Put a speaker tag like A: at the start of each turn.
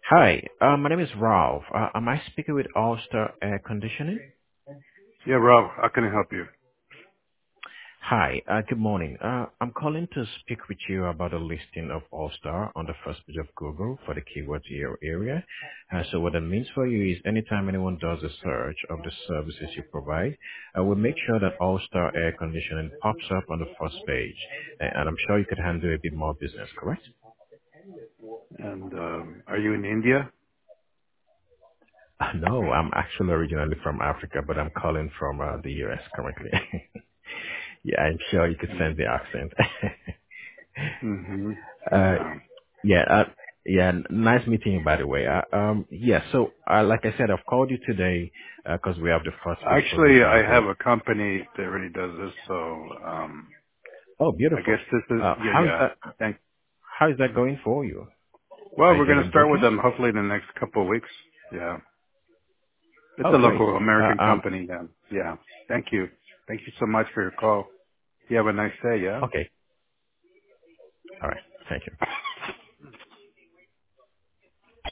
A: Hi, my name is Ralph. Am I speaking with All-Star Air Conditioning?
B: Yeah, Rob, how can I help you?
A: Hi, good morning. I'm calling to speak with you about a listing of All-Star on the first page of Google for the keywords area. So what that means for you is anytime anyone does a search of the services you provide, we'll make sure that All-Star Air Conditioning pops up on the first page. And I'm sure you could handle a bit more business, correct?
B: And are you in India?
A: No, I'm actually originally from Africa, but I'm calling from the US currently. Yeah, I'm sure you could sense the accent.
B: Mm-hmm.
A: uh,
B: Yeah.
A: yeah, yeah, nice meeting you, by the way. Yeah, so like I said, I've called you today because we have the first page
B: Actually,
A: position
B: I have
A: available.
B: a company that already does this, so
A: Oh,
B: I guess
A: beautiful.
B: this is
A: How is that?
B: Thank.
A: How is that going for you?
B: Well,
A: Are you
B: we're going to
A: doing
B: start with
A: okay?
B: them hopefully in the next couple of weeks. Yeah, it's
A: Oh,
B: a
A: great.
B: local American
A: Uh, um,
B: company. Yeah. Yeah. Thank you. Thank you so much for your call. You have a nice day. Yeah.
A: okay. All right. Thank you.